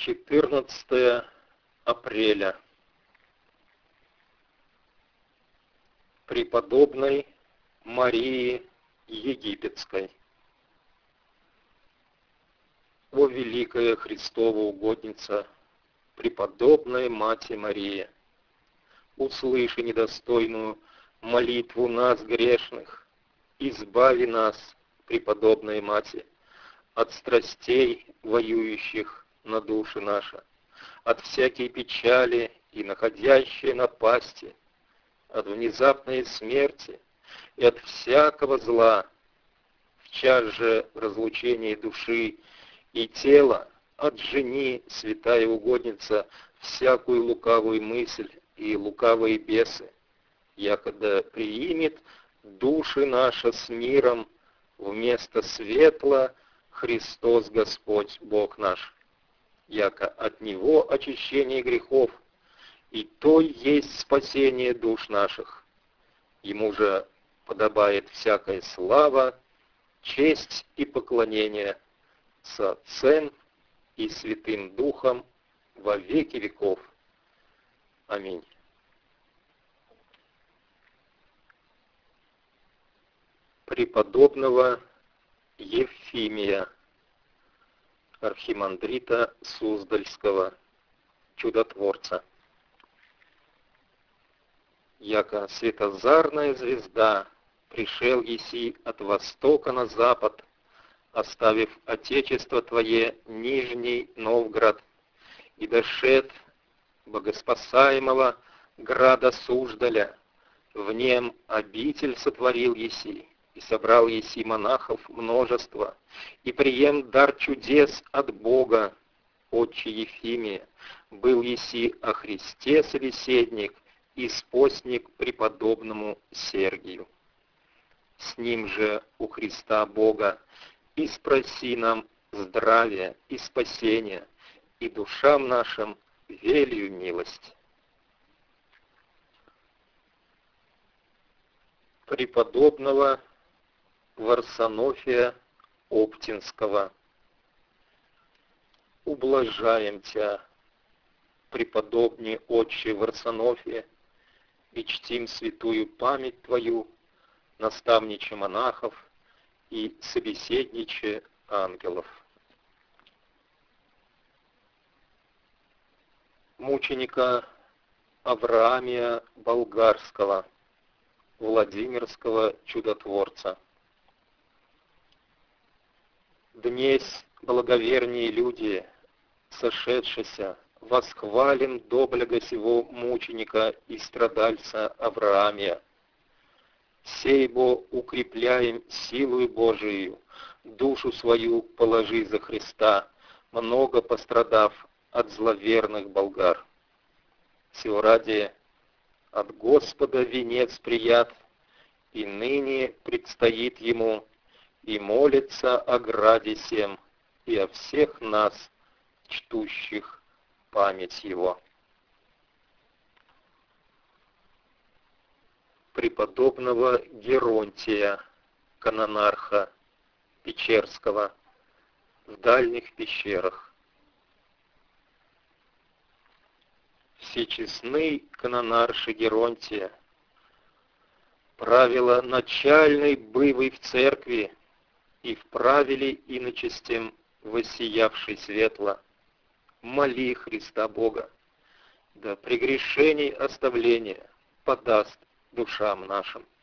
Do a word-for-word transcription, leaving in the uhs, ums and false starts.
четырнадцатое апреля. Преподобной Марии Египетской. О великая Христова угодница, преподобная Мати Мария, услыши недостойную молитву нас грешных, избави нас, преподобная Мати, от страстей, воюющих на души наши, от всякой печали и находящей напасти, от внезапной смерти и от всякого зла, в час же разлучения души и тела отжени, святая угодница, всякую лукавую мысль и лукавые бесы, якогда приимет души наши с миром вместо светла Христос Господь Бог наш, яко от Него очищение грехов, и то есть спасение душ наших. Ему же подобает всякая слава, честь и поклонение с Отцем и Святым Духом во веки веков. Аминь. Преподобного Евфимия, архимандрита Суздальского, чудотворца. Яко светозарная звезда пришел еси от востока на запад, оставив Отечество Твое Нижний Новгород, и дошед богоспасаемого града Суждаля, в нем обитель сотворил еси, и собрал еси монахов множество, и прием дар чудес от Бога, отче Ефимия, был еси о Христе собеседник и спостник преподобному Сергию. С ним же у Христа Бога и спроси нам здравия и спасения, и душам нашим велию милость. Преподобного Варсонофия Оптинского. Ублажаем Тя, преподобный отче Варсонофия, и чтим святую память Твою, наставниче монахов и собеседниче ангелов. Мученика Авраамия Болгарского, Владимирского чудотворца. Днесь, благовернее люди, сошедшися, восхвалим доблего сего мученика и страдальца Авраамия. Сейбо укрепляем силою Божией, душу свою положи за Христа, много пострадав от зловерных болгар. Сего ради от Господа венец прият, и ныне предстоит Ему, и молится о граде сем, и о всех нас, чтущих память Его. Преподобного Геронтия, канонарха Печерского, в дальних пещерах. Всечестный канонарши Геронтия, правила начальной бывой в церкви, и вправили иночестем воссиявший светло, моли Христа Бога, да прегрешений оставления подаст душам нашим.